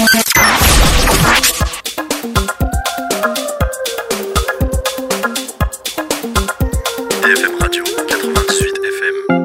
IDFM Radio 98 FM.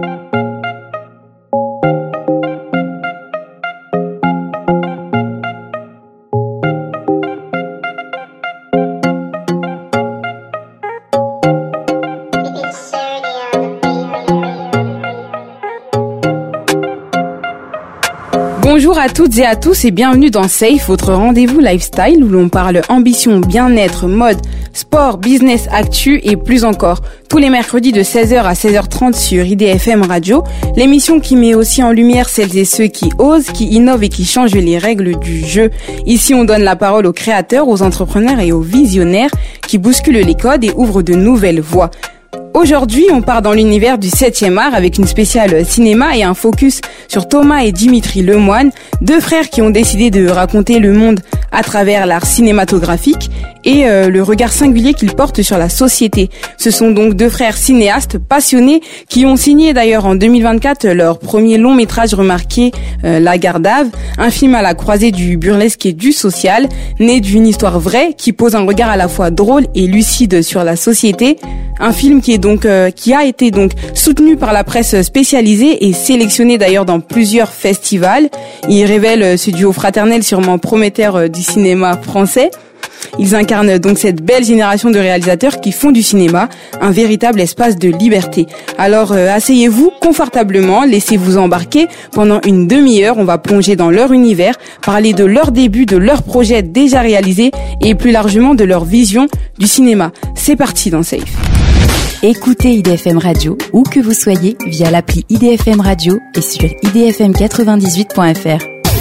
Bonjour à toutes et à tous et bienvenue dans Safe, votre rendez-vous lifestyle où l'on parle ambition, bien-être, mode, sport, business, actu et plus encore. Tous les mercredis de 16h à 16h30 sur IDFM Radio, l'émission qui met aussi en lumière celles et ceux qui osent, qui innovent et qui changent les règles du jeu. Ici, on donne la parole aux créateurs, aux entrepreneurs et aux visionnaires qui bousculent les codes et ouvrent de nouvelles voies. Aujourd'hui, on part dans l'univers du 7e art avec une spéciale cinéma et un focus sur Thomas et Dimitri Lemoine, deux frères qui ont décidé de raconter le monde à travers l'art cinématographique et le regard singulier qu'ils portent sur la société. Ce sont donc deux frères cinéastes passionnés qui ont signé d'ailleurs en 2024 leur premier long métrage remarqué, La Gardave, un film à la croisée du burlesque et du social, né d'une histoire vraie qui pose un regard à la fois drôle et lucide sur la société. Un film qui a été soutenu par la presse spécialisée et sélectionné d'ailleurs dans plusieurs festivals. Il révèle ce duo fraternel sûrement prometteur du cinéma français. Ils incarnent donc cette belle génération de réalisateurs qui font du cinéma un véritable espace de liberté. Alors asseyez-vous confortablement, laissez-vous embarquer. Pendant une demi-heure, on va plonger dans leur univers, parler de leurs débuts, de leurs projets déjà réalisés et plus largement de leur vision du cinéma. C'est parti dans Safe. Écoutez IDFM Radio où que vous soyez via l'appli IDFM Radio et sur idfm98.fr.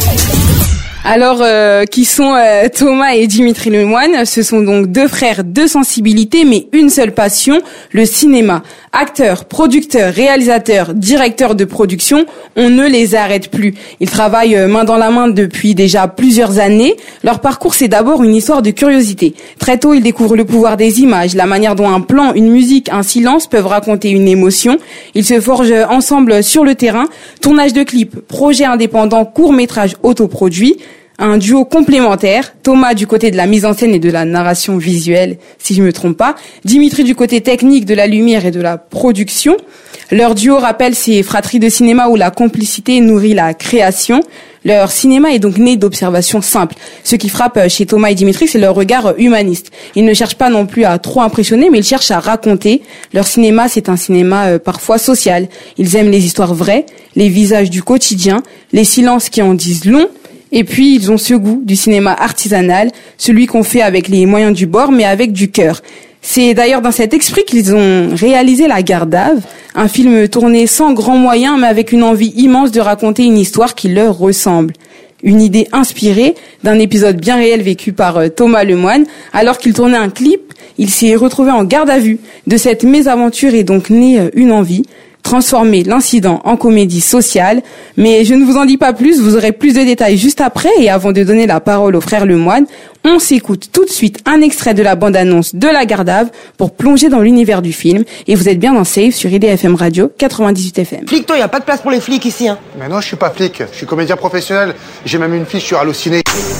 Alors, qui sont Thomas et Dimitri Lemoine, ce sont donc deux frères, deux sensibilités, mais une seule passion, le cinéma. Acteurs, producteurs, réalisateurs, directeurs de production, on ne les arrête plus. Ils travaillent main dans la main depuis déjà plusieurs années. Leur parcours, c'est d'abord une histoire de curiosité. Très tôt, ils découvrent le pouvoir des images, la manière dont un plan, une musique, un silence peuvent raconter une émotion. Ils se forgent ensemble sur le terrain. Tournage de clips, projet indépendant, court-métrage autoproduit. Un duo complémentaire, Thomas du côté de la mise en scène et de la narration visuelle, si je me trompe pas, Dimitri du côté technique de la lumière et de la production. Leur duo rappelle ces fratries de cinéma où la complicité nourrit la création. Leur cinéma est donc né d'observations simples. Ce qui frappe chez Thomas et Dimitri, c'est leur regard humaniste. Ils ne cherchent pas non plus à trop impressionner, mais ils cherchent à raconter. Leur cinéma, c'est un cinéma parfois social. Ils aiment les histoires vraies, les visages du quotidien, les silences qui en disent long. Et puis, ils ont ce goût du cinéma artisanal, celui qu'on fait avec les moyens du bord, mais avec du cœur. C'est d'ailleurs dans cet esprit qu'ils ont réalisé La Gardave, un film tourné sans grands moyens, mais avec une envie immense de raconter une histoire qui leur ressemble. Une idée inspirée d'un épisode bien réel vécu par Thomas Lemoine. Alors qu'il tournait un clip, il s'est retrouvé en garde à vue. De cette mésaventure est donc née une envie, transformer l'incident en comédie sociale. Mais je ne vous en dis pas plus, vous aurez plus de détails juste après. Et avant de donner la parole aux frères Lemoine, on s'écoute tout de suite un extrait de la bande-annonce de La Gardave pour plonger dans l'univers du film. Et vous êtes bien dans Safe sur IDFM Radio 98 FM. Flic, toi, y a pas de place pour les flics ici, hein. Mais non, je suis pas flic, je suis comédien professionnel. J'ai même une fiche sur Allociné.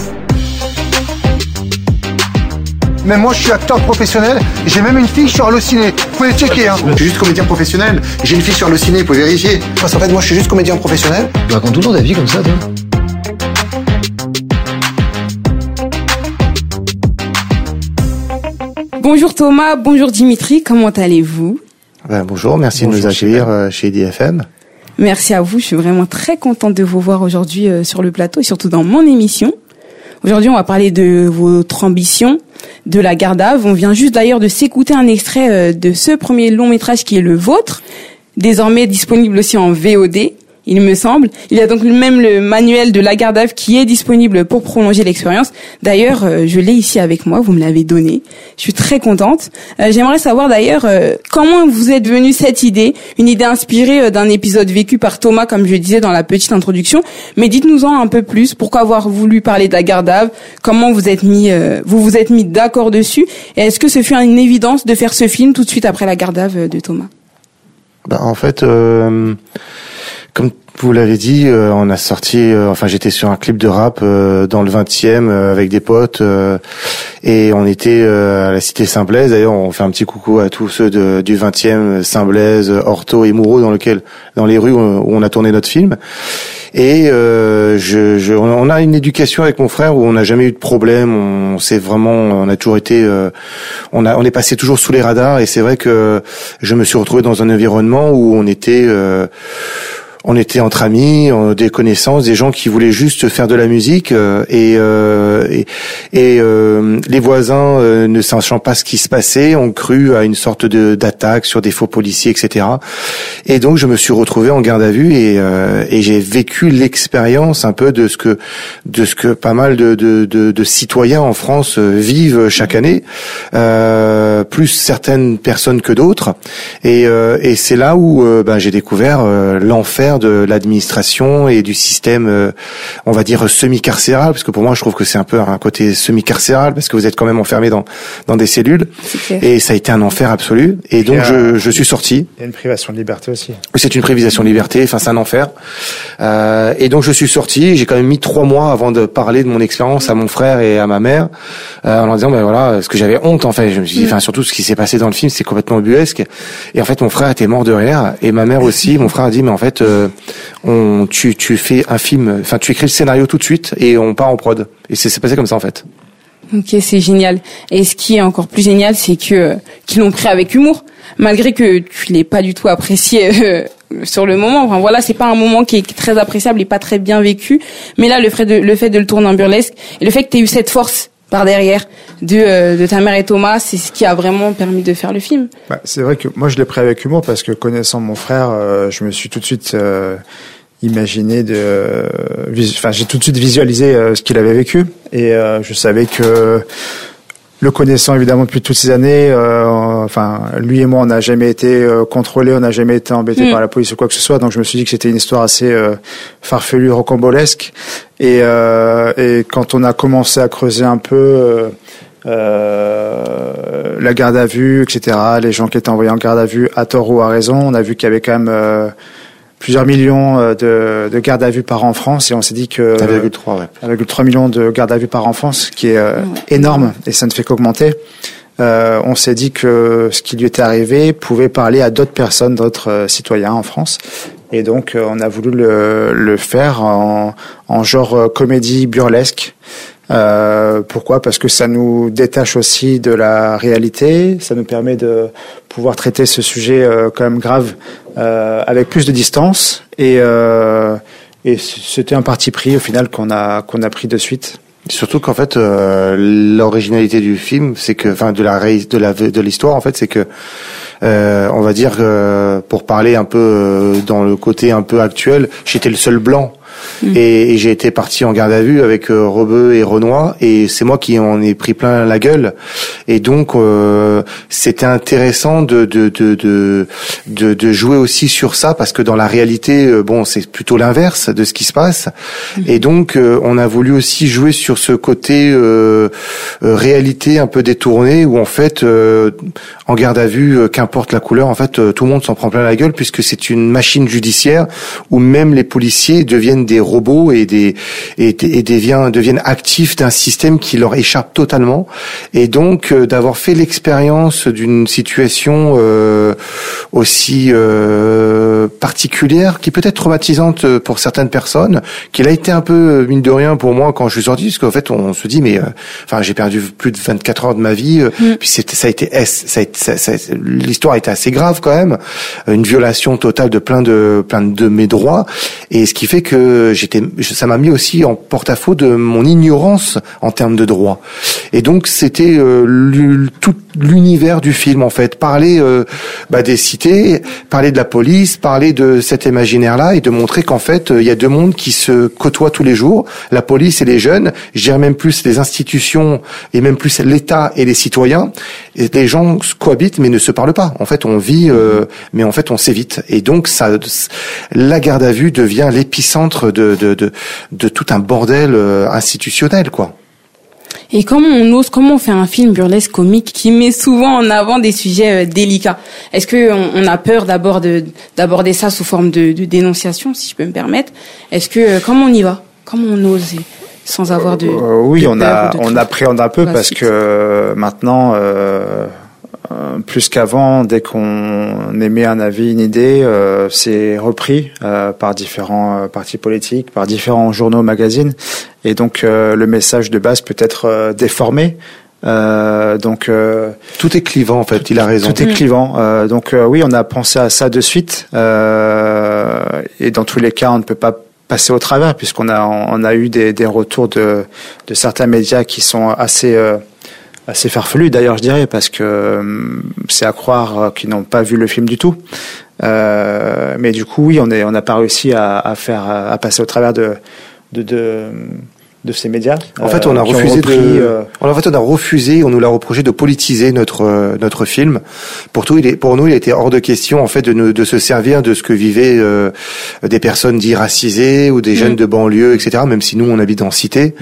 Mais moi, je suis acteur professionnel, j'ai même une fiche sur Allociné. Vous pouvez checker, hein. Je suis juste comédien professionnel, j'ai une fiche sur Allociné, vous pouvez vérifier. Parce qu'en fait, moi, je suis juste comédien professionnel. Tu racontes tout le temps ta vie comme ça, toi. Bonjour Thomas, bonjour Dimitri, comment allez-vous ? Bonjour, merci de nous accueillir chez IDFM. Merci à vous, je suis vraiment très contente de vous voir aujourd'hui sur le plateau et surtout dans mon émission. Aujourd'hui, on va parler de votre ambition, de La Gardave. On vient juste d'ailleurs de s'écouter un extrait de ce premier long métrage qui est le vôtre, désormais disponible aussi en VOD, il me semble. Il y a donc même le manuel de La Gardave qui est disponible pour prolonger l'expérience. D'ailleurs, je l'ai ici avec moi, vous me l'avez donné. Je suis très contente. J'aimerais savoir d'ailleurs comment vous êtes venu cette idée, une idée inspirée d'un épisode vécu par Thomas, comme je disais dans la petite introduction. Mais dites-nous-en un peu plus. Pourquoi avoir voulu parler de La Gardave ? Comment vous vous êtes mis d'accord dessus ? Et est-ce que ce fut une évidence de faire ce film tout de suite après La Gardave de Thomas ? En fait, Comme vous l'avez dit, on a sorti, j'étais sur un clip de rap dans le 20e avec des potes et on était à la cité Saint-Blaise. D'ailleurs, on fait un petit coucou à tous ceux du 20e, Saint-Blaise, Horto et Moureaux, dans les rues où on a tourné notre film. Et on a une éducation avec mon frère où on n'a jamais eu de problème. On a toujours été, on est passé toujours sous les radars. Et c'est vrai que je me suis retrouvé dans un environnement où on était entre amis, des connaissances, des gens qui voulaient juste faire de la musique et les voisins, ne sachant pas ce qui se passait, ont cru à une sorte d'attaque sur des faux policiers, etc. Et donc je me suis retrouvé en garde à vue et j'ai vécu l'expérience un peu de ce que pas mal de citoyens en France vivent chaque année, plus certaines personnes que d'autres. Et c'est là où j'ai découvert l'enfer de l'administration et du système, on va dire semi-carcéral, parce que pour moi je trouve que c'est un peu un côté semi-carcéral, parce que vous êtes quand même enfermé dans des cellules, et ça a été un enfer absolu. Et donc je suis sorti. Il y a une privation de liberté aussi. C'est une privation de liberté, c'est un enfer. Et donc je suis sorti. J'ai quand même mis 3 mois avant de parler de mon expérience à mon frère et à ma mère, en leur disant parce que j'avais honte en fait. Je me suis dit, surtout ce qui s'est passé dans le film, c'est complètement ubuesque. Et en fait mon frère était mort de rire, et ma mère aussi. Mon frère a dit mais en fait tu fais un film, tu écris le scénario tout de suite et on part en prod. Et c'est passé comme ça en fait. Ok, c'est génial. Et ce qui est encore plus génial, c'est qu'ils l'ont pris avec humour, malgré que tu l'aies pas du tout apprécié sur le moment. Enfin voilà, c'est pas un moment qui est très appréciable et pas très bien vécu. Mais là, le fait de le tourner en burlesque et le fait que tu aies eu cette force par derrière de ta mère et Thomas, c'est ce qui a vraiment permis de faire le film. C'est vrai que moi je l'ai pris avec humour parce que connaissant mon frère, je me suis tout de suite imaginé j'ai tout de suite visualisé ce qu'il avait vécu et je savais que le connaissant évidemment depuis toutes ces années, lui et moi on n'a jamais été contrôlés, on n'a jamais été embêtés par la police ou quoi que ce soit, donc je me suis dit que c'était une histoire assez farfelue, rocambolesque et quand on a commencé à creuser un peu la garde à vue, etc., les gens qui étaient envoyés en garde à vue à tort ou à raison, on a vu qu'il y avait quand même plusieurs millions de gardes à vue par an en France, et on s'est dit que 1,3 million de gardes à vue par an en France, qui est énorme, et ça ne fait qu'augmenter. On s'est dit que ce qui lui était arrivé pouvait parler à d'autres personnes, d'autres citoyens en France, et donc on a voulu le faire en genre comédie burlesque. Pourquoi ? Parce que ça nous détache aussi de la réalité, ça nous permet de pouvoir traiter ce sujet quand même grave avec plus de distance, et c'était un parti pris au final qu'on a pris de suite. Surtout qu'en fait l'originalité du film, c'est que de l'histoire en fait, c'est que on va dire pour parler un peu dans le côté un peu actuel, j'étais le seul blanc. Et j'ai été parti en garde à vue avec Rebeu et Renoir, et c'est moi qui en ai pris plein la gueule. Et donc c'était intéressant de jouer aussi sur ça, parce que dans la réalité, c'est plutôt l'inverse de ce qui se passe. Et donc on a voulu aussi jouer sur ce côté réalité un peu détournée, où en fait en garde à vue, qu'importe la couleur, en fait tout le monde s'en prend plein la gueule, puisque c'est une machine judiciaire où même les policiers deviennent des robots et deviennent actifs d'un système qui leur échappe totalement. Et donc d'avoir fait l'expérience d'une situation aussi particulière, qui peut être traumatisante pour certaines personnes, qui a été un peu mine de rien pour moi quand je suis sorti, parce qu'en fait on se dit j'ai perdu plus de 24 heures de ma vie, puis l'histoire a été assez grave quand même, une violation totale de plein de mes droits, et ce qui fait que ça m'a mis aussi en porte-à-faux de mon ignorance en termes de droit. Et donc c'était tout l'univers du film en fait, parler des cités, parler de la police, parler de cet imaginaire-là, et de montrer qu'en fait il y a deux mondes qui se côtoient tous les jours, la police et les jeunes, je dirais même plus les institutions et même plus l'État et les citoyens. Et les gens cohabitent mais ne se parlent pas. En fait on vit mais en fait on s'évite, et donc la garde à vue devient l'épicentre de tout un bordel institutionnel, quoi. Et comment on fait un film burlesque comique qui met souvent en avant des sujets délicats? Est-ce que on a peur d'aborder ça sous forme de dénonciation, si je peux me permettre? Est-ce que comment on y va? Comment on ose sans avoir de oui, de on appréhende un peu parce que maintenant plus qu'avant, dès qu'on émet un avis, une idée, c'est repris par différents partis politiques, par différents journaux, magazines, et donc le message de base peut être déformé. Donc tout est clivant en fait. Il a raison. Tout est clivant. Donc oui, on a pensé à ça de suite, et dans tous les cas, on ne peut pas passer au travers puisqu'on a eu des retours de certains médias qui sont assez farfelu d'ailleurs, je dirais, parce que c'est à croire qu'ils n'ont pas vu le film du tout. Mais du coup, oui, on n'a pas réussi à passer au travers de ces médias. En fait, on a refusé, on nous l'a reproché de politiser notre film. Pour nous, il était hors de question, en fait, de se servir de ce que vivaient des personnes dites racisées ou des jeunes de banlieue, etc. Même si nous, on habite en cité,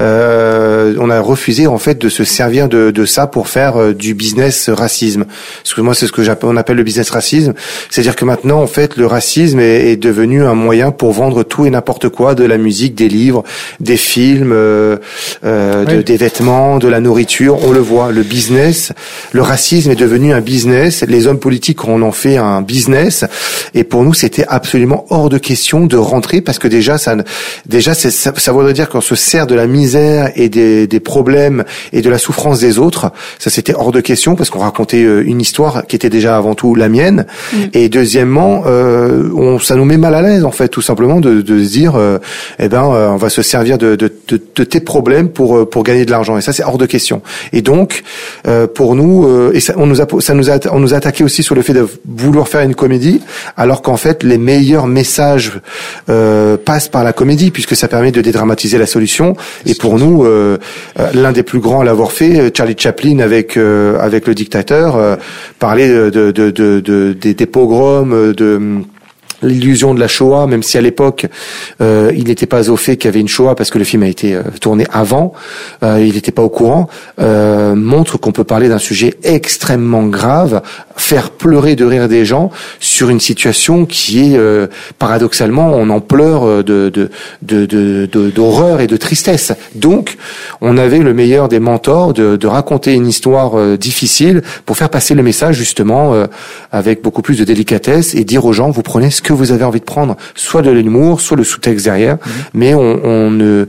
on a refusé, en fait, de se servir de ça pour faire du business racisme. Parce que moi, c'est ce que on appelle le business racisme. C'est-à-dire que maintenant, en fait, le racisme est devenu un moyen pour vendre tout et n'importe quoi, de la musique, des livres, des films, des vêtements, de la nourriture. On le voit, le business, le racisme est devenu un business. Les hommes politiques en ont fait un business. Et pour nous, c'était absolument hors de question de rentrer parce que déjà, ça voudrait dire qu'on se sert de la misère et des problèmes et de la souffrance des autres. Ça, c'était hors de question parce qu'on racontait une histoire qui était déjà avant tout la mienne. Et deuxièmement, ça nous met mal à l'aise en fait, tout simplement de se dire, on va se servir de tes problèmes pour gagner de l'argent. Et ça, c'est hors de question. Et donc, pour nous, on nous a attaqué aussi sur le fait de vouloir faire une comédie, alors qu'en fait, les meilleurs messages passent par la comédie, puisque ça permet de dédramatiser la solution. Et pour nous, l'un des plus grands à l'avoir fait, Charlie Chaplin avec le dictateur, parlait des pogroms, l'illusion de la Shoah, même si à l'époque il n'était pas au fait qu'il y avait une Shoah parce que le film a été tourné avant, il n'était pas au courant, montre qu'on peut parler d'un sujet extrêmement grave, faire pleurer de rire des gens sur une situation qui est paradoxalement en ampleur d'horreur et de tristesse. Donc on avait le meilleur des mentors de raconter une histoire difficile pour faire passer le message justement avec beaucoup plus de délicatesse et dire aux gens, vous prenez ce que vous avez envie de prendre, soit de l'humour, soit le sous-texte derrière, mais on ne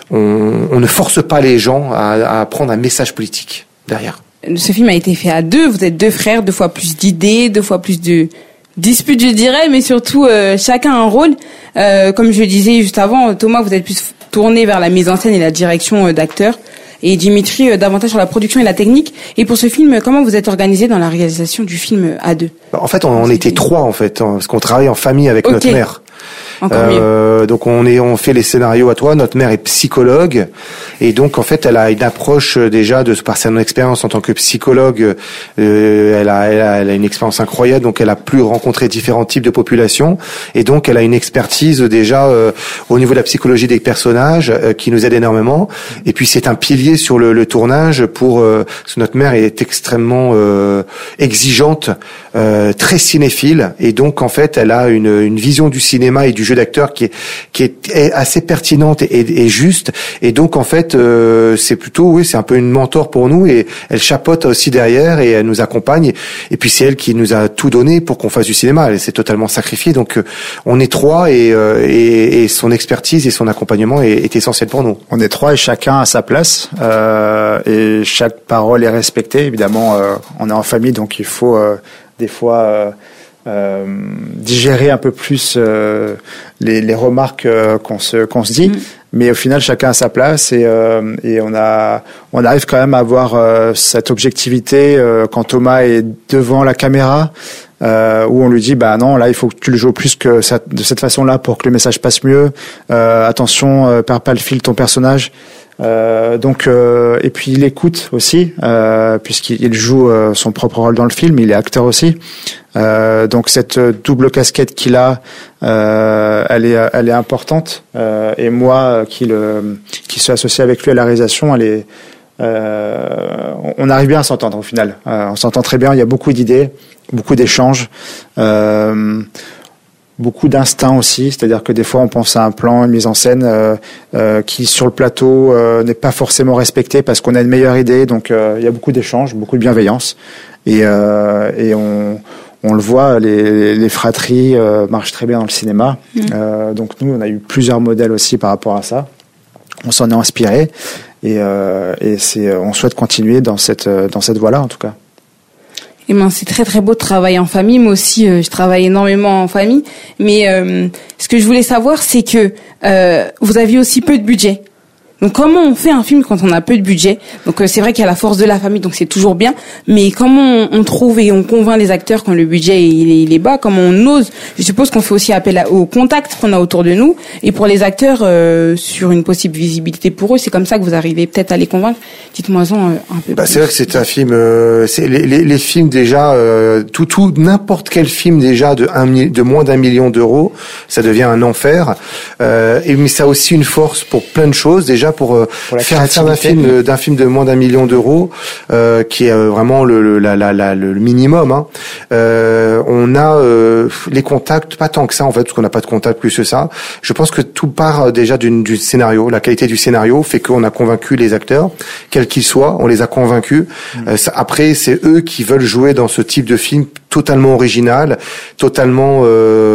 force pas les gens à prendre un message politique derrière. Ce film a été fait à deux, vous êtes deux frères, 2 fois plus d'idées, 2 fois plus de disputes, je dirais, mais surtout chacun un rôle. Comme je le disais juste avant, Thomas, vous êtes plus tourné vers la mise en scène et la direction d'acteurs, et Dimitri davantage sur la production et la technique. Et pour ce film, comment vous êtes organisé dans la réalisation du film à deux? En fait, on était 3 en fait, parce qu'on travaille en famille avec notre mère. Encore mieux. Donc on fait les scénarios à 3. Notre mère est psychologue et donc en fait elle a une approche déjà par son expérience en tant que psychologue. Elle a une expérience incroyable, donc elle a pu rencontrer différents types de populations et donc elle a une expertise déjà au niveau de la psychologie des personnages qui nous aide énormément. Et puis c'est un pilier sur le tournage parce que notre mère est extrêmement exigeante, très cinéphile et donc en fait elle a une vision du cinéma et du jeu d'acteur qui est assez pertinente et juste, et donc en fait c'est plutôt c'est un peu une mentor pour nous et elle chapeaute aussi derrière et elle nous accompagne et puis c'est elle qui nous a tout donné pour qu'on fasse du cinéma. Elle s'est totalement sacrifiée, donc on est 3 et son expertise et son accompagnement est essentiel pour nous. On est 3 et chacun a sa place et chaque parole est respectée. Évidemment, on est en famille, donc il faut des fois digérer un peu plus les remarques qu'on se dit, mais au final chacun a sa place et on arrive quand même à avoir cette objectivité quand Thomas est devant la caméra, où on lui dit non, là il faut que tu le joues plus que ça, de cette façon-là pour que le message passe mieux, attention, perds pas le fil de ton personnage. Et puis il écoute aussi, puisqu'il joue son propre rôle dans le film, il est acteur aussi. Donc cette double casquette qu'il a, elle est importante. Et moi, qui suis associé avec lui à la réalisation, elle on arrive bien à s'entendre au final. On s'entend très bien. Il y a beaucoup d'idées, beaucoup d'échanges. Beaucoup d'instinct aussi, c'est-à-dire que des fois on pense à un plan, une mise en scène qui sur le plateau n'est pas forcément respecté parce qu'on a une meilleure idée. Donc il y a beaucoup d'échanges, beaucoup de bienveillance et on le voit, les fratries marchent très bien dans le cinéma. Donc nous on a eu plusieurs modèles aussi par rapport à ça. On s'en est inspiré et on souhaite continuer dans cette voie-là en tout cas. Eh ben, c'est très très beau de travailler en famille. Moi aussi, je travaille énormément en famille. Mais ce que je voulais savoir, c'est que vous aviez aussi peu de budget. Donc comment on fait un film quand on a peu de budget? Donc c'est vrai qu'il y a la force de la famille, donc c'est toujours bien. Mais comment on trouve et on convainc les acteurs quand le budget il est bas? Comment on ose? Je suppose qu'on fait aussi appel aux contacts qu'on a autour de nous. Et pour les acteurs, sur une possible visibilité pour eux, c'est comme ça que vous arrivez peut-être à les convaincre. Dites-moi-en un peu plus. C'est vrai que c'est un film. C'est les films déjà. Tout n'importe quel film déjà de moins d'1 million d'euros, ça devient un enfer. Mais ça a aussi une force pour plein de choses. Déjà pour faire d'un film de moins d'1 million d'euros, qui est vraiment le minimum. Hein. On a les contacts, pas tant que ça en fait, parce qu'on n'a pas de contact plus que ça. Je pense que tout part déjà du scénario. La qualité du scénario fait qu'on a convaincu les acteurs, quels qu'ils soient, on les a convaincus. Après, c'est eux qui veulent jouer dans ce type de film totalement original, totalement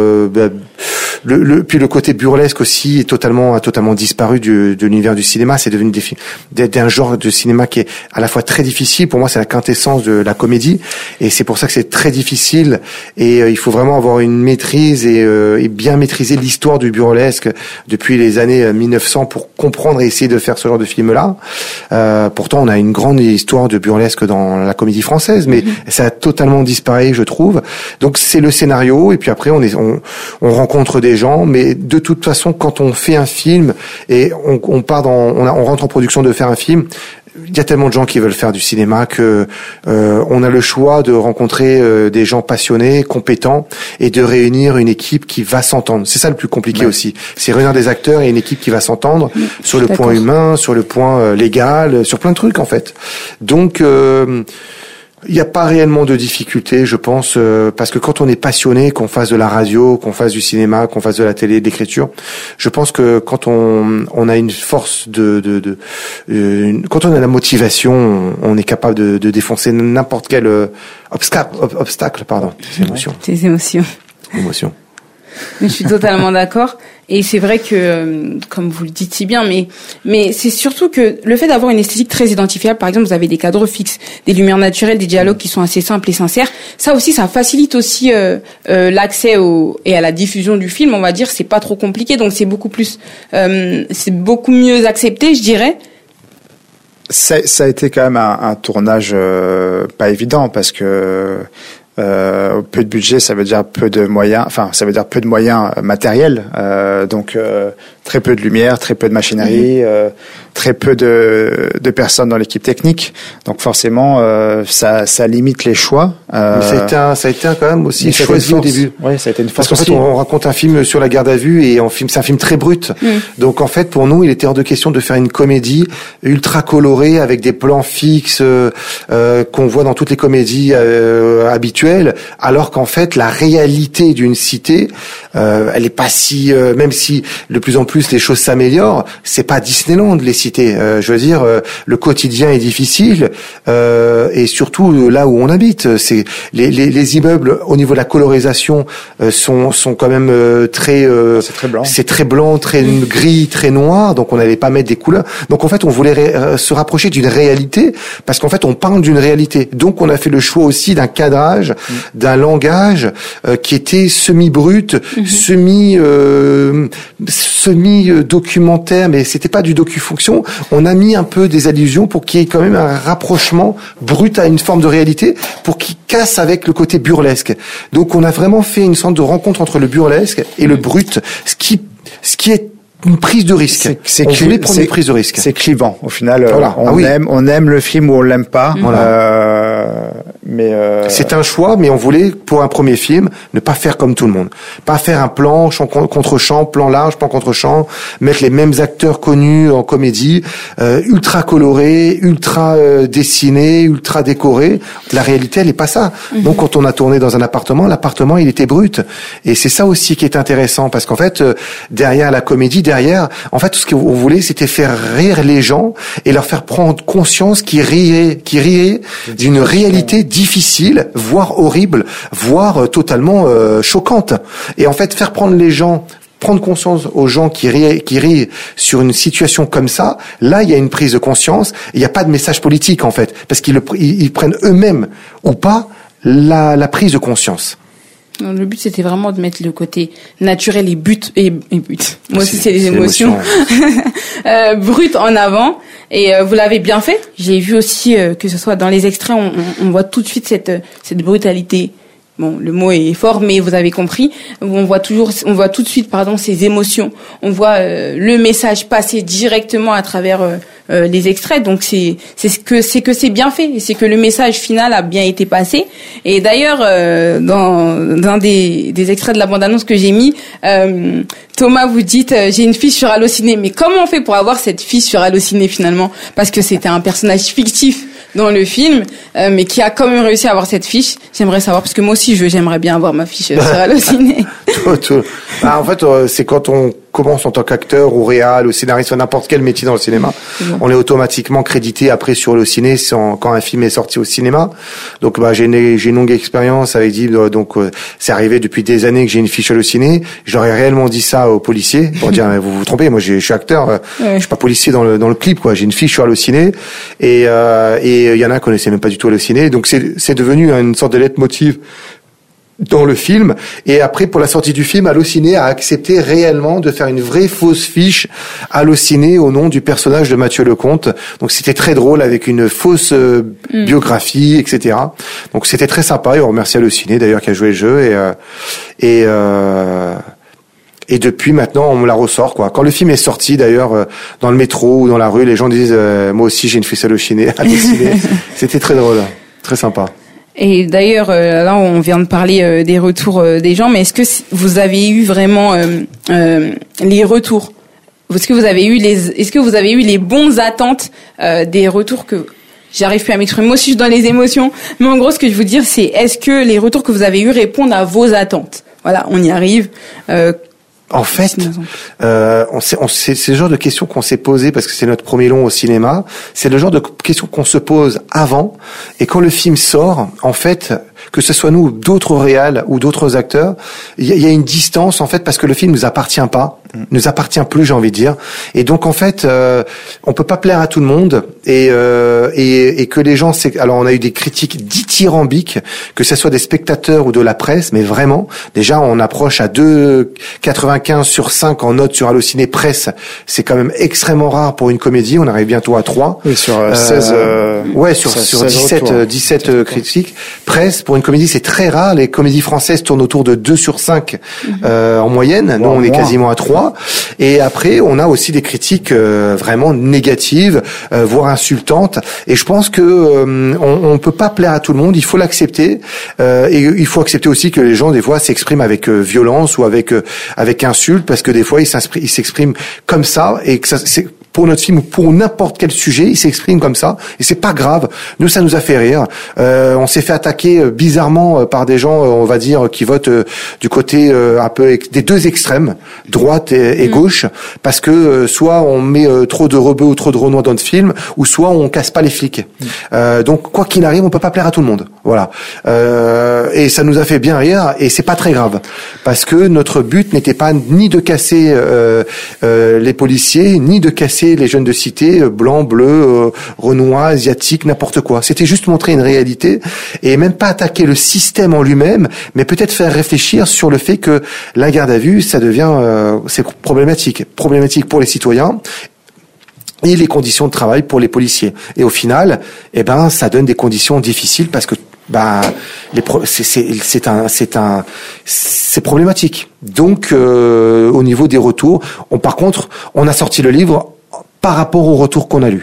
puis le côté burlesque aussi a totalement disparu de l'univers du cinéma. C'est devenu d'un genre de cinéma qui est à la fois très difficile. Pour moi, c'est la quintessence de la comédie, et c'est pour ça que c'est très difficile. Et il faut vraiment avoir une maîtrise et bien maîtriser l'histoire du burlesque depuis les années 1900 pour comprendre et essayer de faire ce genre de film-là. Pourtant, on a une grande histoire de burlesque dans la comédie française, mais ça a totalement disparu, je trouve. Donc c'est le scénario, et puis après on rencontre des gens, mais de toute façon, quand on fait un film et on rentre en production de faire un film, il y a tellement de gens qui veulent faire du cinéma que on a le choix de rencontrer des gens passionnés, compétents, et de réunir une équipe qui va s'entendre. C'est ça le plus compliqué aussi. C'est réunir des acteurs et une équipe qui va s'entendre sur le point humain, sur le point légal, sur plein de trucs en fait. Donc il n'y a pas réellement de difficulté, je pense, parce que quand on est passionné, qu'on fasse de la radio, qu'on fasse du cinéma, qu'on fasse de la télé, de l'écriture, je pense que quand on a une force quand on a la motivation, on est capable de défoncer n'importe quel obstacle, pardon. Ces émotions. Je suis totalement d'accord. Et c'est vrai que, comme vous le dites si bien, mais c'est surtout que le fait d'avoir une esthétique très identifiable, par exemple, vous avez des cadres fixes, des lumières naturelles, des dialogues qui sont assez simples et sincères. Ça aussi, ça facilite aussi l'accès et à la diffusion du film. On va dire, c'est pas trop compliqué, donc c'est beaucoup mieux accepté, je dirais. Ça a été quand même un tournage pas évident, parce que peu de budget, ça veut dire peu de moyens. Enfin, ça veut dire peu de moyens matériels. Donc très peu de lumière, très peu de machinerie, très peu de personnes dans l'équipe technique. Donc forcément, ça limite les choix. Mais ça a été quand même aussi choisi au début. Oui, ça a été une force. Parce qu'en fait, on raconte un film sur la garde à vue, et c'est un film très brut. Donc en fait, pour nous, il était hors de question de faire une comédie ultra colorée avec des plans fixes qu'on voit dans toutes les comédies habituelles. Alors qu'en fait, la réalité d'une cité, elle est pas si, même si de plus en plus les choses s'améliorent, c'est pas Disneyland les cités. Je veux dire, le quotidien est difficile, et surtout là où on habite, c'est les immeubles au niveau de la colorisation sont quand même très, c'est très blanc. C'est très blanc, très gris, très noir. Donc on n'allait pas mettre des couleurs. Donc en fait, on voulait se rapprocher d'une réalité, parce qu'en fait, on parle d'une réalité. Donc on a fait le choix aussi d'un cadrage, d'un langage qui était semi-brut, semi-documentaire, mais c'était pas du docu-fonction. On a mis un peu des allusions pour qu'il y ait quand même un rapprochement brut à une forme de réalité, pour qu'il casse avec le côté burlesque. Donc on a vraiment fait une sorte de rencontre entre le burlesque et le brut, ce qui est une prise de risque. On voulait prendre une prise de risque. C'est clivant. Au final, voilà. on aime le film ou on l'aime pas. Mais c'est un choix, mais on voulait, pour un premier film, ne pas faire comme tout le monde. Pas faire un plan, champ contre champ, plan large, plan contre champ, mettre les mêmes acteurs connus en comédie, ultra colorés, ultra dessinés, ultra décorés. La réalité, elle est pas ça. Donc, quand on a tourné dans un appartement, l'appartement, il était brut. Et c'est ça aussi qui est intéressant, parce qu'en fait, derrière la comédie, en fait, tout ce qu'on voulait, c'était faire rire les gens et leur faire prendre conscience qu'ils riaient d'une réalité difficile, voire horrible, voire totalement choquante. Et en fait, faire prendre conscience aux gens qui rient sur une situation comme ça, là, il y a une prise de conscience. Il n'y a pas de message politique, en fait, parce qu'ils prennent eux-mêmes ou pas la prise de conscience. Le but, c'était vraiment de mettre le côté naturel et but. Moi aussi, c'est les émotions. Brut en avant. Et vous l'avez bien fait. J'ai vu aussi que ce soit dans les extraits, on voit tout de suite cette brutalité. Bon, le mot est fort, mais vous avez compris. On voit tout de suite, ces émotions. On voit le message passer directement à travers les extraits. Donc c'est que c'est bien fait, et c'est que le message final a bien été passé. Et d'ailleurs, dans un des extraits de la bande-annonce que j'ai mis, Thomas, vous dites j'ai une fiche sur Allociné. Mais comment on fait pour avoir cette fiche sur Allociné finalement? Parce que c'était un personnage fictif dans le film, mais qui a quand même réussi à avoir cette fiche. J'aimerais savoir, parce que moi aussi j'aimerais bien avoir ma fiche sur Allociné. En fait, c'est quand on commence en tant qu'acteur ou réal ou scénariste ou n'importe quel métier dans le cinéma, on est automatiquement crédité après sur le ciné quand un film est sorti au cinéma. Donc j'ai une longue expérience avec Dib, donc c'est arrivé depuis des années que j'ai une fiche Allociné. J'aurais réellement dit ça aux policiers pour dire mais vous vous trompez, moi je suis acteur, je suis pas policier dans le clip quoi. J'ai une fiche sur Allociné et il y en a qui connaissaient même pas du tout Allociné. Donc c'est devenu une sorte de leitmotiv dans le film. Et après, pour la sortie du film, Allociné a accepté réellement de faire une vraie fausse fiche Allociné au nom du personnage de Mathieu Lecomte. Donc c'était très drôle, avec une fausse biographie, etc. Donc c'était très sympa, et on remercie Allociné d'ailleurs qui a joué le jeu, et depuis maintenant, on me la ressort, quoi. Quand le film est sorti, d'ailleurs, dans le métro ou dans la rue, les gens disent moi aussi j'ai une fiche Allociné. C'était très drôle, très sympa. Et d'ailleurs, là, on vient de parler des retours des gens, mais est-ce que vous avez eu vraiment les retours? Est-ce que vous avez eu les bonnes attentes des retours que j'arrive plus à m'exprimer? Moi aussi, je suis dans les émotions, mais en gros, ce que je veux dire, c'est est-ce que les retours que vous avez eu répondent à vos attentes? Voilà, on y arrive. En fait, c'est le genre de questions qu'on s'est posées parce que c'est notre premier long au cinéma. C'est le genre de questions qu'on se pose avant, et quand le film sort, en fait, que ce soit nous, d'autres réals ou d'autres acteurs, il y a une distance en fait, parce que le film nous appartient pas, nous appartient plus, j'ai envie de dire. Et donc en fait, on peut pas plaire à tout le monde, et que les gens, alors on a eu des critiques dithyrambiques, que ce soit des spectateurs ou de la presse, mais vraiment, déjà on approche à 2,95 sur 5 en note sur Allociné presse. C'est quand même extrêmement rare pour une comédie. On arrive bientôt à 3. Oui, sur 16. Sur 17 critiques presse. Pour une comédie, c'est très rare. Les comédies françaises tournent autour de 2 sur 5 en moyenne. Nous, on est quasiment à 3. Et après, on a aussi des critiques vraiment négatives, voire insultantes. Et je pense que on peut pas plaire à tout le monde. Il faut l'accepter. Et il faut accepter aussi que les gens, des fois, s'expriment avec violence ou avec insulte, parce que des fois, ils s'expriment comme ça, et que ça, c'est pour notre film ou pour n'importe quel sujet, ils s'expriment comme ça, et c'est pas grave. Nous, ça nous a fait rire. On s'est fait attaquer bizarrement par des gens, on va dire, qui votent du côté un peu des deux extrêmes, droite et gauche, parce que soit on met trop de rebeux ou trop de renois dans notre film, ou soit on casse pas les flics. Donc quoi qu'il arrive, on peut pas plaire à tout le monde. Voilà. Et ça nous a fait bien rire, et c'est pas très grave, parce que notre but n'était pas ni de casser les policiers, ni de casser les jeunes de cité, blancs, bleus, renois, asiatiques, n'importe quoi. C'était juste montrer une réalité, et même pas attaquer le système en lui-même, mais peut-être faire réfléchir sur le fait que la garde à vue, ça devient, c'est problématique pour les citoyens, et les conditions de travail pour les policiers. Et au final, ça donne des conditions difficiles, parce que c'est problématique. Donc au niveau des retours, par contre, on a sorti le livre par rapport aux retours qu'on a lus.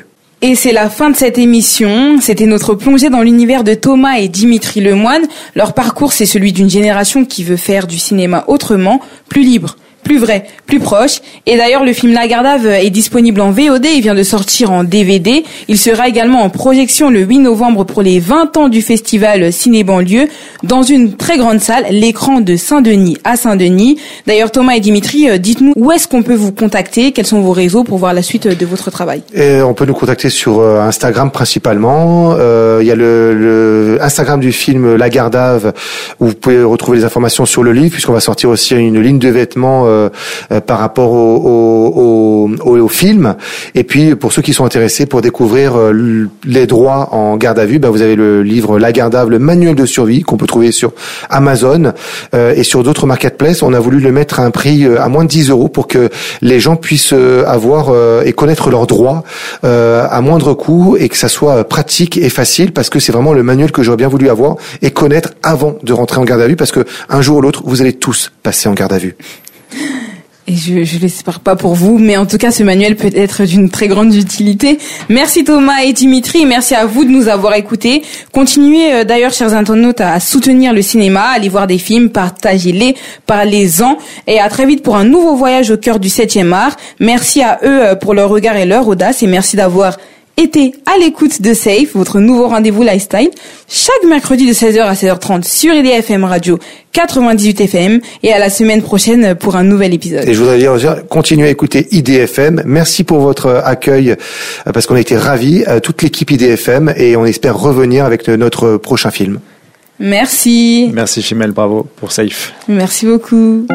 Et c'est la fin de cette émission. C'était notre plongée dans l'univers de Thomas et Dimitri Lemoine. Leur parcours, c'est celui d'une génération qui veut faire du cinéma autrement, plus libre, plus vrai, plus proche. Et d'ailleurs, le film La Gardave est disponible en VOD, il vient de sortir en DVD. Il sera également en projection le 8 novembre pour les 20 ans du festival Ciné-Banlieue dans une très grande salle, l'écran de Saint-Denis à Saint-Denis. D'ailleurs, Thomas et Dimitri, dites-nous où est-ce qu'on peut vous contacter, quels sont vos réseaux pour voir la suite de votre travail. Et on peut nous contacter sur Instagram principalement. Il y a le Instagram du film La Gardave où vous pouvez retrouver les informations sur le livre, puisqu'on va sortir aussi une ligne de vêtements par rapport au film. Et puis pour ceux qui sont intéressés pour découvrir les droits en garde à vue, vous avez le livre La Gardave, le manuel de survie qu'on peut trouver sur Amazon et sur d'autres marketplaces. On a voulu le mettre à un prix à moins de 10 € pour que les gens puissent avoir et connaître leurs droits à moindre coût et que ça soit pratique et facile, parce que c'est vraiment le manuel que j'aurais bien voulu avoir et connaître avant de rentrer en garde à vue, parce que un jour ou l'autre vous allez tous passer en garde à vue. Et je l'espère pas pour vous, mais en tout cas, ce manuel peut être d'une très grande utilité. Merci Thomas et Dimitri, merci à vous de nous avoir écoutés. Continuez d'ailleurs, chers internautes, à soutenir le cinéma, à aller voir des films, partagez-les, parlez-en, et à très vite pour un nouveau voyage au cœur du 7e art. Merci à eux pour leur regard et leur audace, et merci d'avoir été à l'écoute de Safe, votre nouveau rendez-vous lifestyle, chaque mercredi de 16h à 16h30 sur IDFM Radio 98 FM, et à la semaine prochaine pour un nouvel épisode. Et je voudrais dire, continuez à écouter IDFM. Merci pour votre accueil, parce qu'on a été ravis, toute l'équipe IDFM, et on espère revenir avec notre prochain film. Merci. Merci Chimel, bravo pour Safe. Merci beaucoup.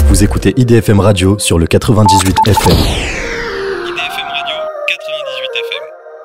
Vous écoutez IDFM Radio sur le 98 FM. IDFM Radio, 98 FM.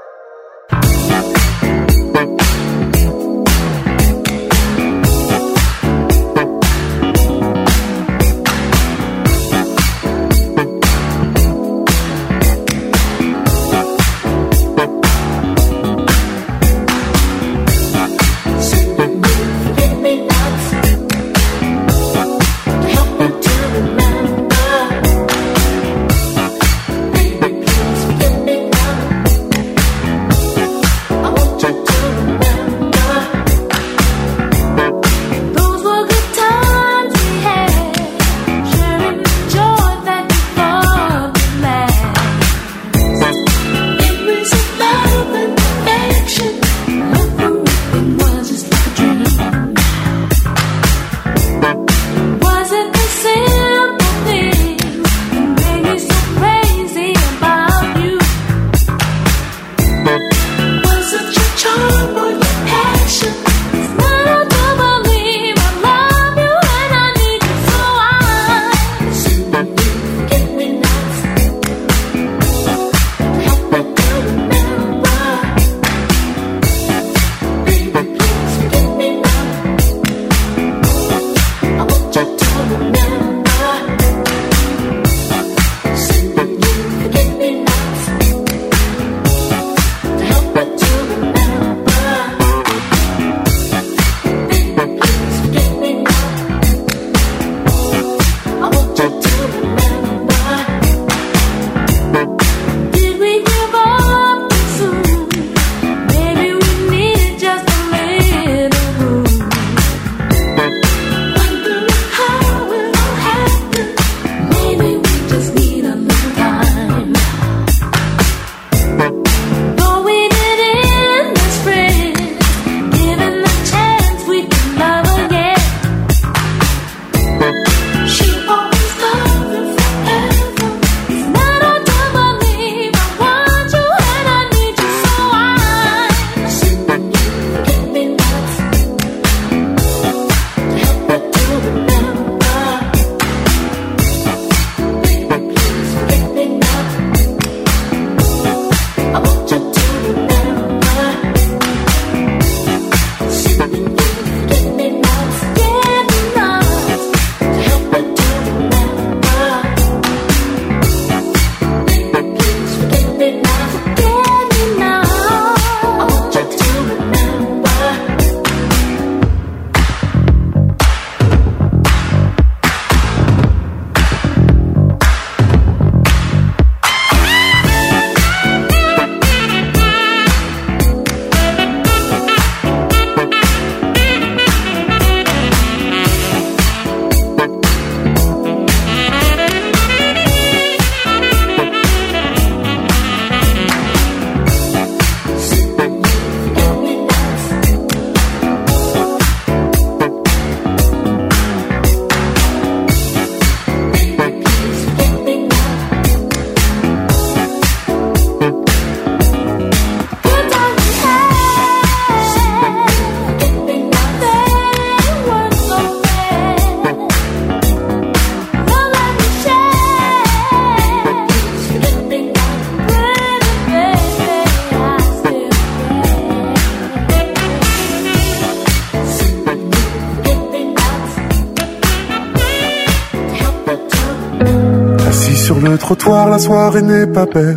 Sur le trottoir, la soirée n'est pas belle.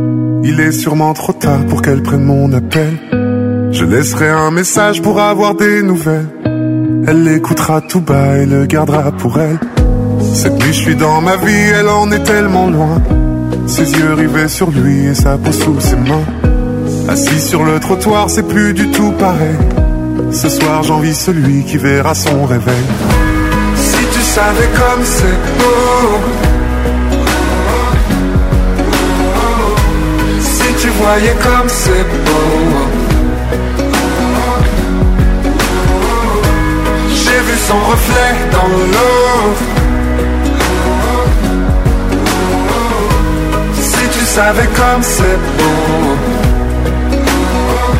Il est sûrement trop tard pour qu'elle prenne mon appel. Je laisserai un message pour avoir des nouvelles. Elle l'écoutera tout bas et le gardera pour elle. Cette nuit je suis dans ma vie, elle en est tellement loin. Ses yeux rivés sur lui et sa peau sous ses mains. Assis sur le trottoir, c'est plus du tout pareil. Ce soir j'envie celui qui verra son réveil. Si tu savais comme c'est beau, tu voyais comme c'est beau. J'ai vu son reflet dans l'eau. Si tu savais comme c'est beau.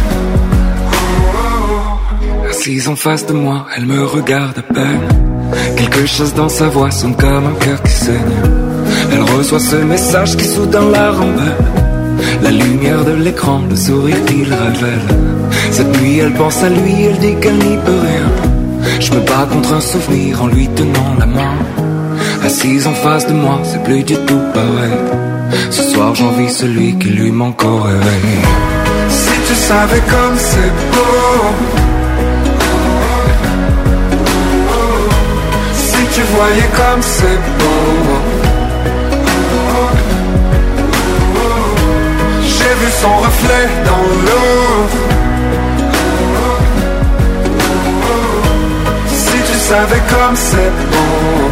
Assise en face de moi, elle me regarde à peine. Quelque chose dans sa voix sonne comme un cœur qui saigne. Elle reçoit ce message qui soudain la rembelle. La lumière de l'écran, le sourire qu'il révèle. Cette nuit elle pense à lui, elle dit qu'elle n'y peut rien. Je me bats contre un souvenir en lui tenant la main. Assise en face de moi, c'est plus du tout pareil. Ce soir j'envie celui qui lui manque au réveil. Si tu savais comme c'est beau, si tu voyais comme c'est beau. J'ai vu son reflet dans l'eau. Si tu savais comme c'est beau.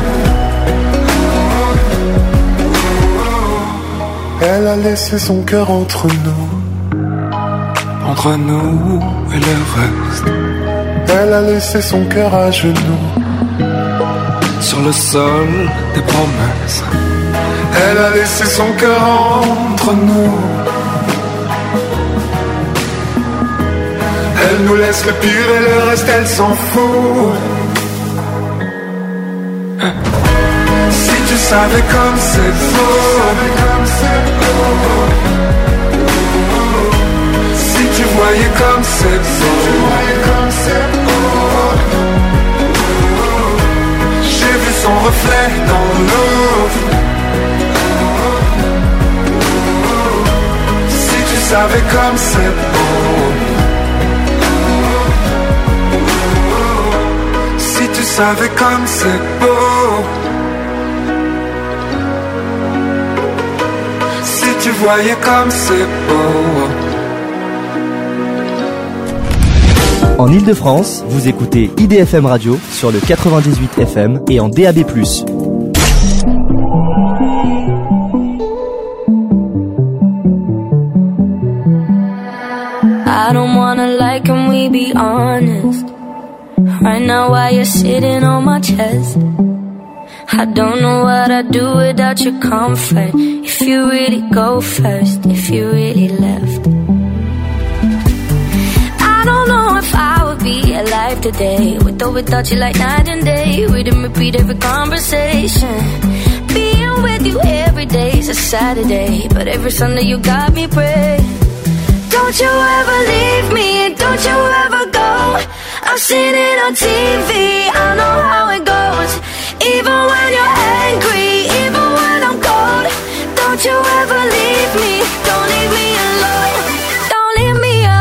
Elle a laissé son cœur entre nous et le reste. Elle a laissé son cœur à genoux sur le sol des promesses. Elle a laissé son cœur entre nous. Elle nous laisse le pire et le reste elle s'en fout. Si tu savais comme c'est beau, si tu voyais comme c'est beau. J'ai vu son reflet dans l'eau. Si tu savais comme c'est beau. Si tu savais comme c'est beau. Si tu voyais comme c'est beau. En Ile-de-France, vous écoutez IDFM Radio sur le 98 FM et en DAB+. I don't wanna lie, can we be honest? Right now while you're sitting on my chest, I don't know what I'd do without your comfort. If you really go first, if you really left, I don't know if I would be alive today, with or without you like night and day. We didn't repeat every conversation. Being with you every day's a Saturday, but every Sunday you got me praying. Don't you ever leave me, don't you ever go. I've seen it on TV, I know how it goes. Even when you're angry, even when I'm cold. Don't you ever leave me, don't leave me alone. Don't leave me alone.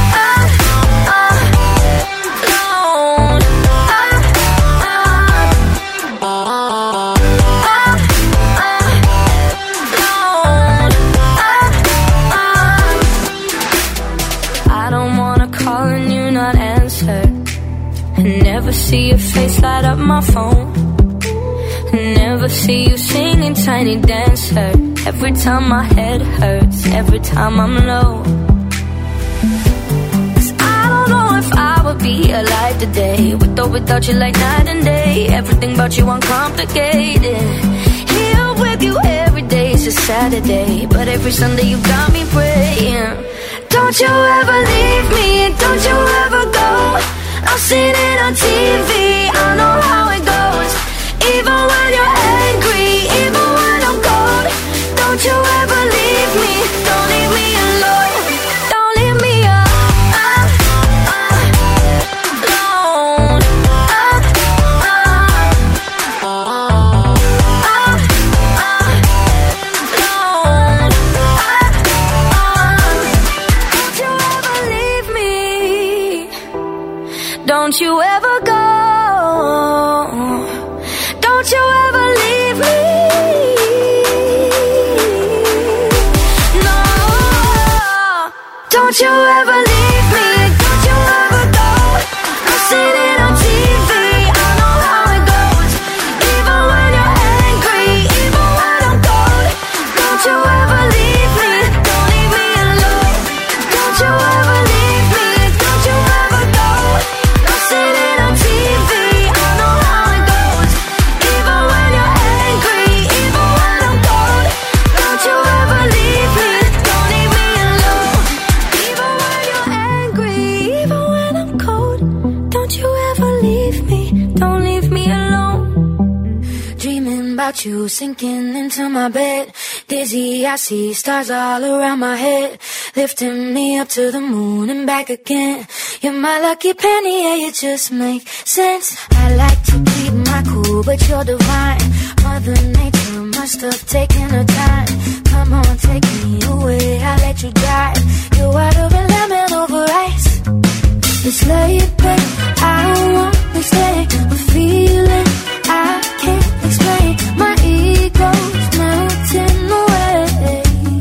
I don't wanna call and you not answer. Never see your face light up my phone. Never see you singing Tiny Dancer. Every time my head hurts, every time I'm low. 'Cause I don't know if I would be alive today, with or without you like night and day. Everything about you uncomplicated. Here with you every day's a Saturday, but every Sunday you got me praying. Don't you ever leave me, don't you ever go. I've seen it on TV, I know how it goes. Even when you're angry, even when I'm cold. Don't you ever leave me, don't leave me alone. Don't leave me alone. Don't you ever leave me. Don't you ever go. Don't you ever leave me. No. Don't you ever leave me. Don't you ever go. I've seen it on TV. I know how it goes. Even when you're angry, even when I'm cold. Don't you ever leave me. Don't leave me alone. Don't you ever leave me. Don't you ever go. I've seen it on TV. I know how it goes. Even when you're angry, even when I'm cold. Don't you ever leave me. Don't leave me alone. Even when about you, sinking into my bed. Dizzy, I see stars all around my head, lifting me up to the moon and back again. You're my lucky penny, yeah, you just make sense. I like to keep my cool, but you're divine. Mother Nature must have taken her time. Come on, take me away, I'll let you drive. You're water and lemon over ice. It's late, but I want to stay. A feeling I can't explain. My ego's melting away.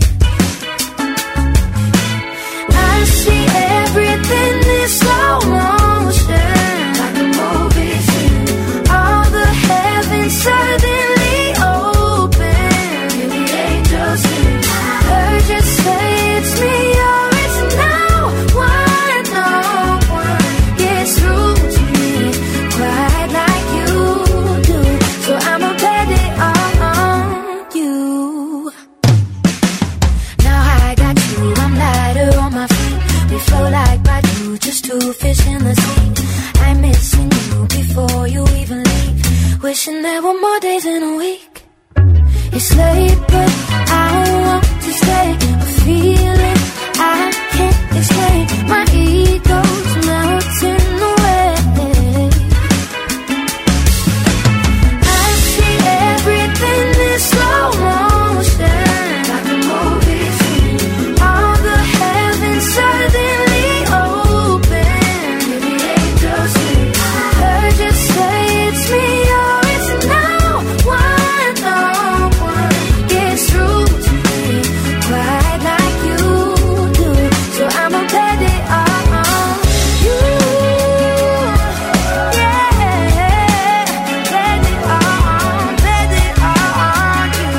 I see everything in slow motion, like a movie scene. All the heavens suddenly open. Hear the angels sing. Heard you say it's me or it's now. Why no one gets through to me quite like you do? So I'ma bet it on you. Now I got you, I'm lighter on my feet. We flow like Badu, just two fish in the sea. I'm missing you before you even leave. Wishing there were more days in a week. It's late, but I want to stay. A feeling I can't explain. My ego's melting away. I see everything in slow motion, like a movie scene. All the heavens suddenly open. Hear the angels sing. Heard you say it's me or it's now. Why no one gets through to me quite like you do? So I'ma bet it on you. Yeah, bet it on you.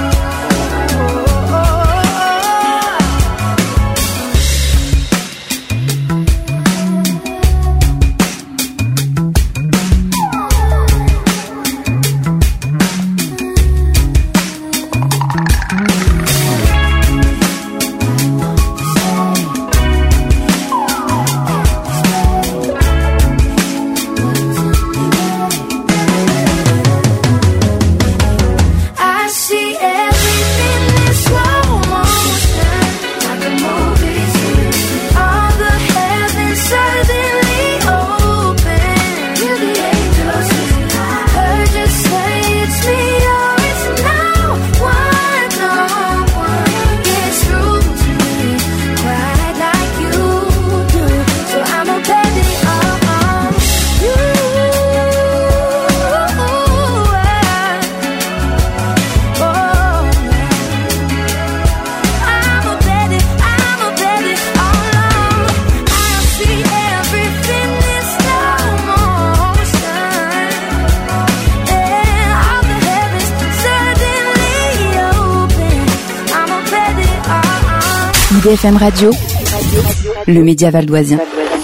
I see everything in slow motion, like a movie scene. All the heavens suddenly open. Hear the angels sing. Heard you say it's me or it's now. Why no one gets through to me quite like you do? So I'ma bet it on you. I'ma bet it all. I see everything in slow motion, and all the heavens suddenly open. I'ma bet it all. IDFM Radio, le média valdoisien.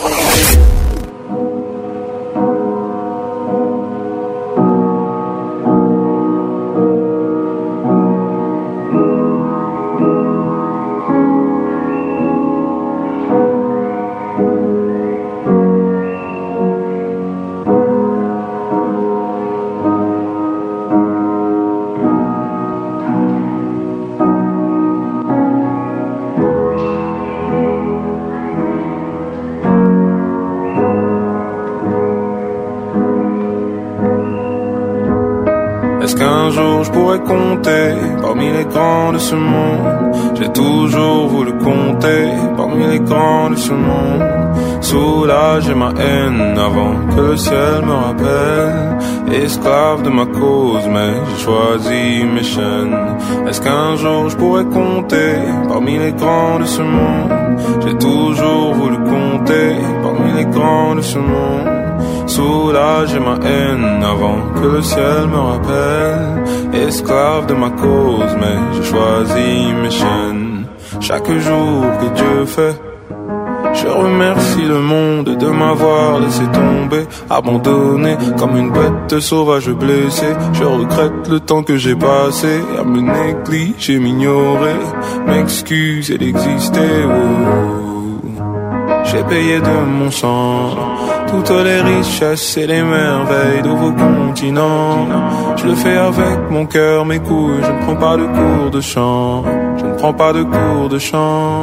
Est-ce qu'un jour je pourrais compter parmi les grands de ce monde? J'ai toujours voulu compter parmi les grands de ce monde. Soulager ma haine avant que le ciel me rappelle. Esclave de ma cause, mais j'ai choisi mes chaînes. Est-ce qu'un jour je pourrais compter parmi les grands de ce monde? J'ai toujours voulu compter parmi les grands de ce monde. Soulager ma haine avant que le ciel me rappelle. Esclave de ma cause, mais j'ai choisi mes chaînes. Chaque jour que Dieu fait, je remercie le monde de m'avoir laissé tomber, abandonné comme une bête sauvage blessée. Je regrette le temps que j'ai passé à me négliger, m'ignorer, m'excuser d'exister. Oh. j'ai payé de mon sang toutes les richesses et les merveilles de vos continents. Je le fais avec mon cœur, mes couilles, je ne prends pas de cours de chant. Je ne prends pas de cours de chant.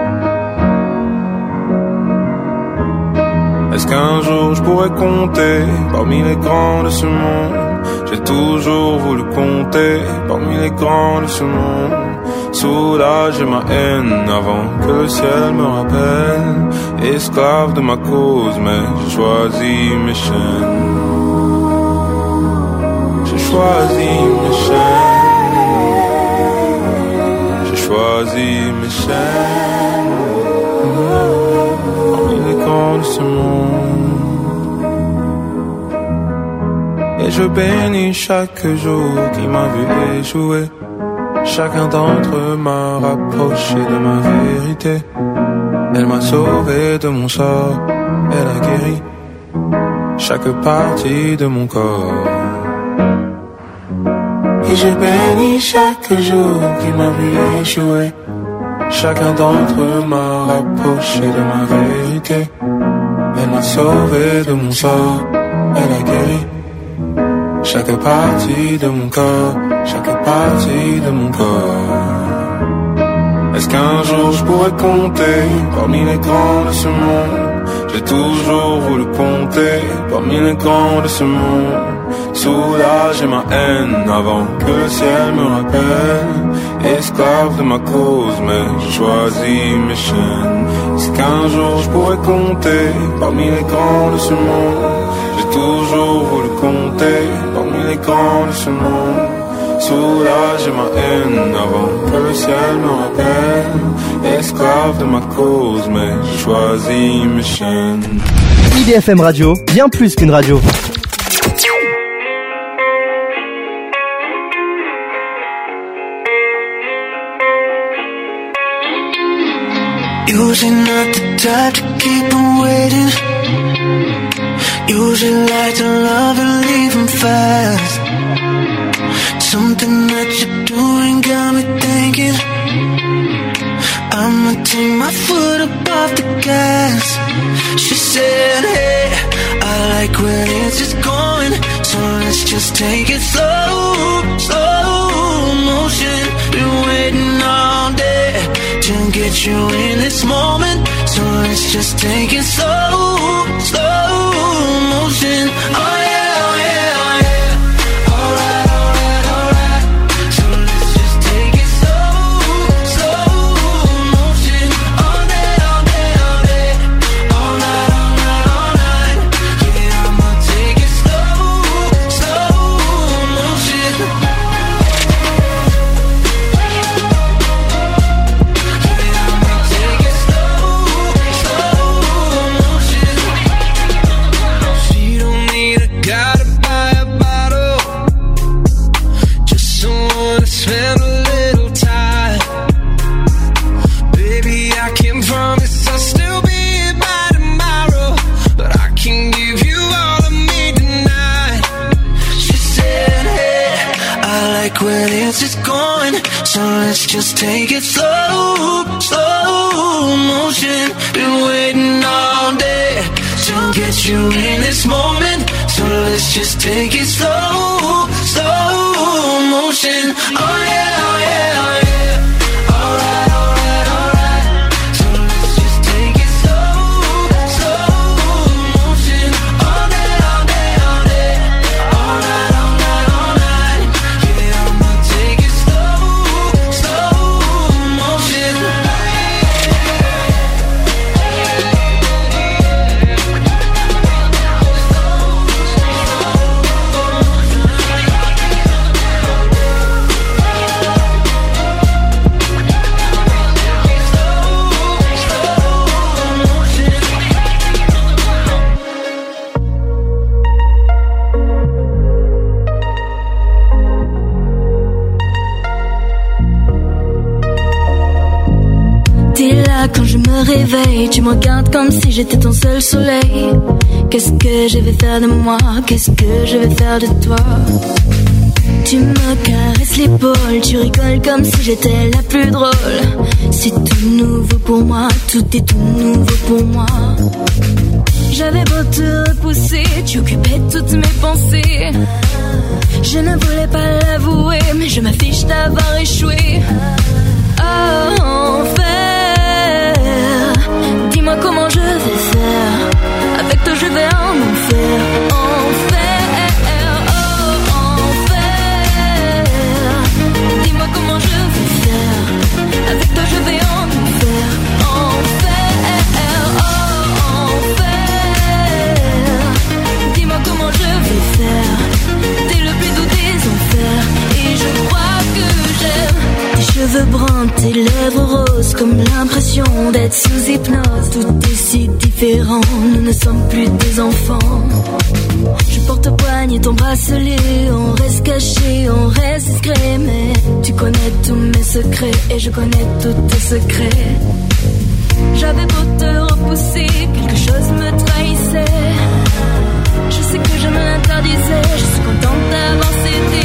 Est-ce qu'un jour je pourrais compter parmi les grands de ce monde? J'ai toujours voulu compter parmi les grands de ce monde. Soulager ma haine avant que le ciel me rappelle. Esclave de ma cause, mais j'ai choisi mes chaînes. J'ai choisi mes chaînes. J'ai choisi mes chaînes. Parmi les grands de ce monde. Et je bénis chaque jour qui m'a vu échouer. Chacun d'entre eux m'a rapproché de ma vérité. Elle m'a sauvé de mon sort, elle a guéri chaque partie de mon corps. Et je bénis chaque jour qui m'a vu échouer. Chacun d'entre eux m'a rapproché de ma vérité. Elle m'a sauvé de mon sort, elle a guéri chaque partie de mon corps, chaque partie de mon corps. Est-ce qu'un jour je pourrais compter parmi les grands de ce monde? J'ai toujours voulu compter parmi les grands de ce monde. Soulager ma haine avant que le ciel me rappelle. Esclave de ma cause, mais j'ai choisi mes chaînes. Est-ce qu'un jour je pourrais compter parmi les grands de ce monde? J'ai toujours voulu compter parmi les grands de ce monde. Soulager ma haine avant que le ciel me rappelle. Esclave de ma cause, mais j'ai choisi mes chaînes. IDFM Radio, bien plus qu'une radio. Usually not the type to keep on waiting. Usually like to love and leave him fast. Something that you're doing got me thinking I'ma take my foot up off the gas. She said, hey, I like where this is going, so let's just take it slow, slow motion. Been waiting all day to get you in this moment, so let's just take it slow, slow motion. Oh yeah, oh yeah, oh yeah. Let's just take it slow, slow motion. Been waiting all day to get you in this moment, so let's just take it slow, slow motion. Oh yeah, oh yeah, oh yeah. Quand je me réveille, tu me regardes comme si j'étais ton seul soleil. Qu'est-ce que je vais faire de moi? Qu'est-ce que je vais faire de toi? Tu me caresses l'épaule, tu rigoles comme si j'étais la plus drôle. C'est tout nouveau pour moi, tout est tout nouveau pour moi. J'avais beau te repousser, tu occupais toutes mes pensées. Je ne voulais pas l'avouer, mais je m'affiche d'avoir échoué. Oh, enfer, dis-moi comment je vais faire. Avec toi je vais en enfer, enfer, oh, enfer. Dis-moi comment je vais faire. Avec toi je vais en enfer, enfer, oh, enfer. Dis-moi comment je vais faire. T'es le plus doux des enfers, et je crois que j'aime tes cheveux bruns, tes lèvres roses, comme l'impression d'être sous hypnose. Tout est si différent, nous ne sommes plus des enfants. Je porte au poignet ton bracelet, on reste caché, on reste discret. Mais tu connais tous mes secrets, et je connais tous tes secrets. J'avais beau te repousser, quelque chose me trahissait. Je sais que je me l'interdisais, je suis contente d'avoir cédé.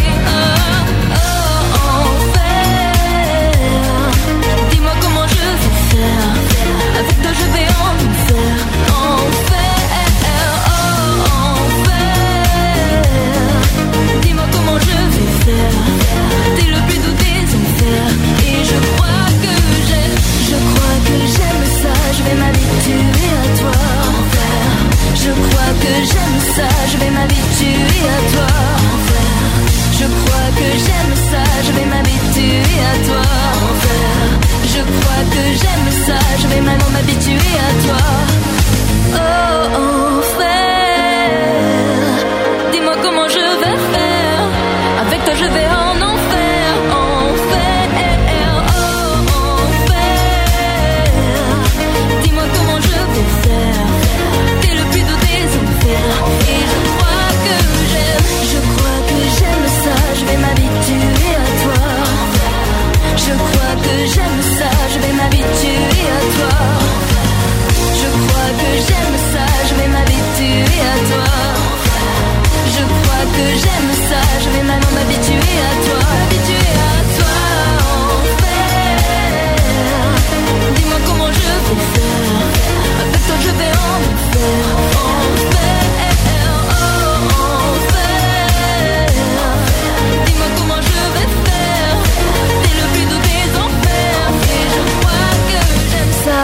Dis-moi comment je vais faire. Avec toi je vais en enfer, enfer, oh, enfer. Dis-moi comment je vais faire. T'es le plus doux des enfers, et je crois que j'aime ça. Je vais m'habituer à toi, enfer. Je crois que j'aime ça. Je vais m'habituer à toi, enfer. Je crois que j'aime ça. Je vais m'habituer à toi, enfer. Je crois que j'aime ça. Je vais maintenant m'habituer à toi. Oh, enfer. Dis-moi comment je vais faire. Avec toi je vais en enfer, enfer, oh, enfer. Dis-moi comment je vais faire. T'es le plus doux des enfers, et je crois que j'aime ça. Je vais m'habituer à toi. Je crois que j'aime ça. Je vais m'habituer à toi. Je crois que j'aime ça. Je vais m'habituer à toi. Je crois que j'aime ça. Je vais maintenant m'habituer à toi. Habituer à toi, enfer. Dis-moi comment je vais faire. Avec toi je vais en enfer, enfer, oh, enfer. Dis-moi comment je vais faire. T'es le plus doux des enfers, et je crois que j'aime ça.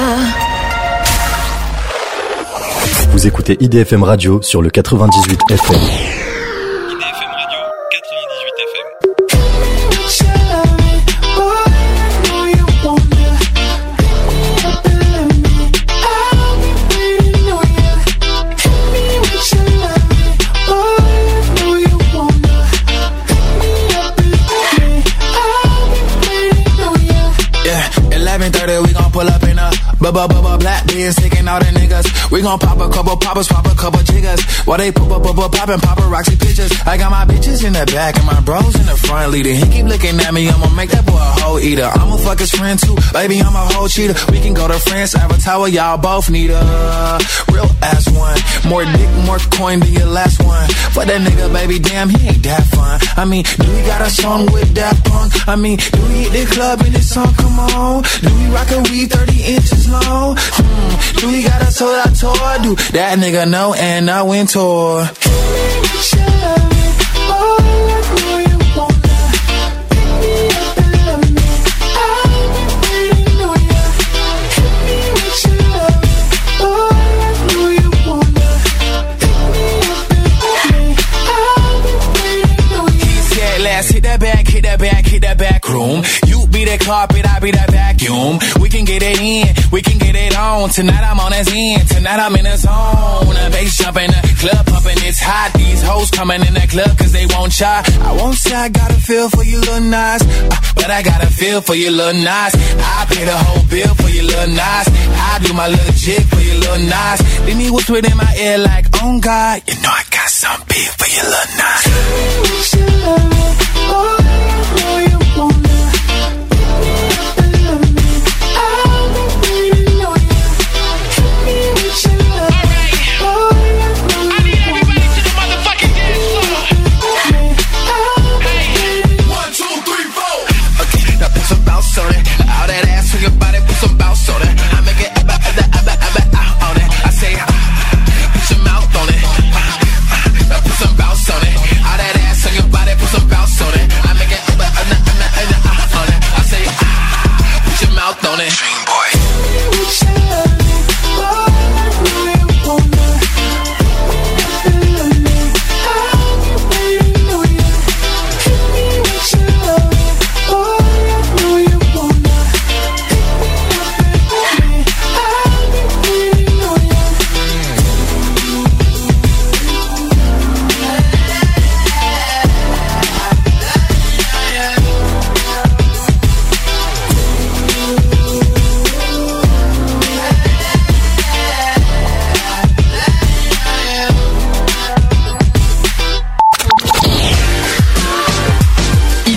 Vous écoutez IDFM Radio sur le 98 FM. IDFM Radio, 98 FM. Yeah, 11:30 we gon' pull up in a bubba black beans, taking all the niggas. We gon' pop a couple poppers, pop a couple jiggers. While they poppin' paparazzi pictures. I got my bitches in the back and my bros in the front leader. He keep looking at me, I'ma make that boy a whole eater. I'ma fuck his friend too, baby, I'm a whole cheater. We can go to France, Avatar, y'all both need a real ass one. More dick, more coin than your last one. For that nigga, baby, damn, he ain't that fun. I mean, do we got a song with Daft Punk? I mean, do we hit the club in this song? Come on. Do we rock a weed 30 inches long? Do we got a sold out tour? Do that nigga know and I went tour. Hit that back room. You be the carpet, I be the vacuum. We can get it in, we can get it on. Tonight I'm on his end, tonight I'm in the zone. The bass jumping, the club pumping, it's hot. These hoes coming in the club cause they won't try. I won't say I got a feel for you little nice, but I got a feel for you little nice. I pay the whole bill for you little nice. I do my little jig for you little nice. Then he whisper in my ear like, oh God, you know I got some beef for you little nice.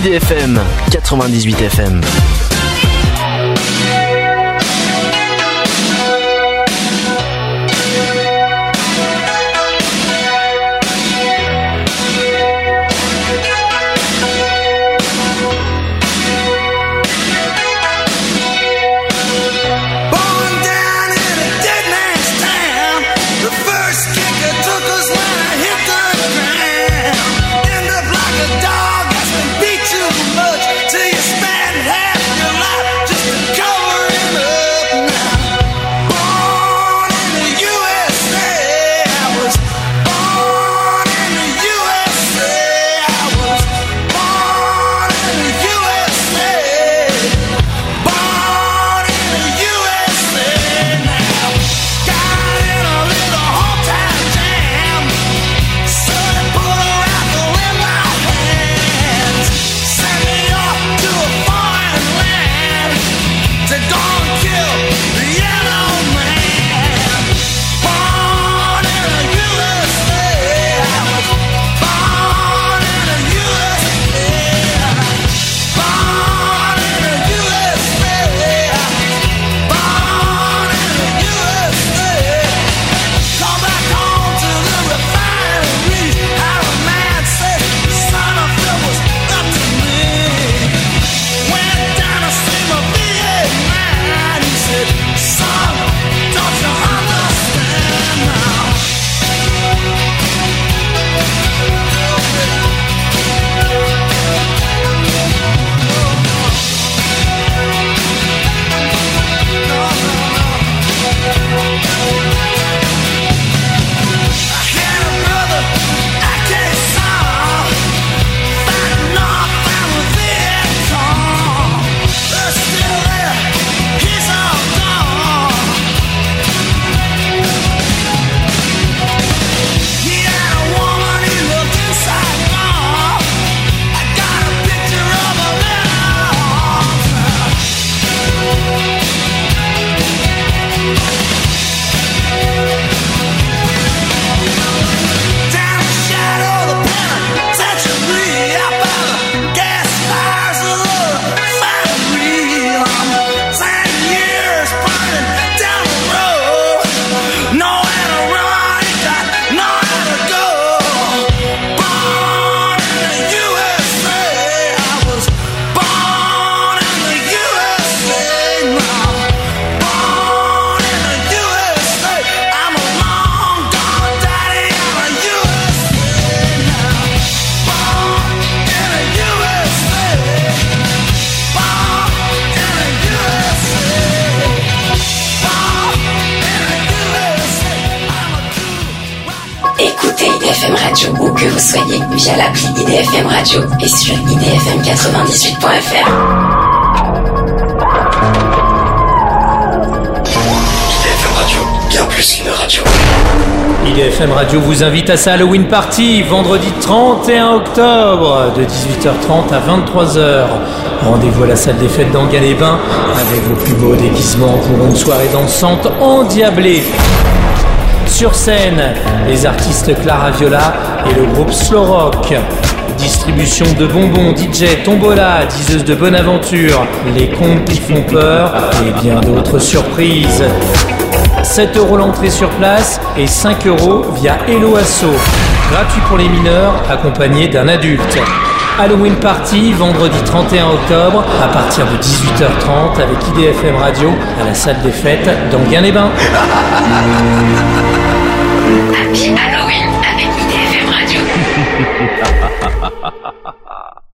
IDFM 98 FM. IDFM Radio, où que vous soyez, via l'appli IDFM Radio et sur idfm98.fr. IDFM Radio, bien plus qu'une radio. IDFM Radio vous invite à sa Halloween Party, vendredi 31 octobre, de 18h30 à 23h. Rendez-vous à la salle des fêtes d'Enghien-les-Bains, avec vos plus beaux déguisements pour une soirée dansante endiablée. Sur scène, les artistes Clara Viola et le groupe Slow Rock. Distribution de bonbons, DJ, tombola, diseuse de bonne aventure, les contes qui font peur et bien d'autres surprises. 7 € l'entrée sur place et 5 € via Hello Asso. Gratuit pour les mineurs, accompagné d'un adulte. Halloween Party, vendredi 31 octobre, à partir de 18h30 avec IDFM Radio à la salle des fêtes d'Enghien-les-Bains. Happy Halloween avec IDFM Radio.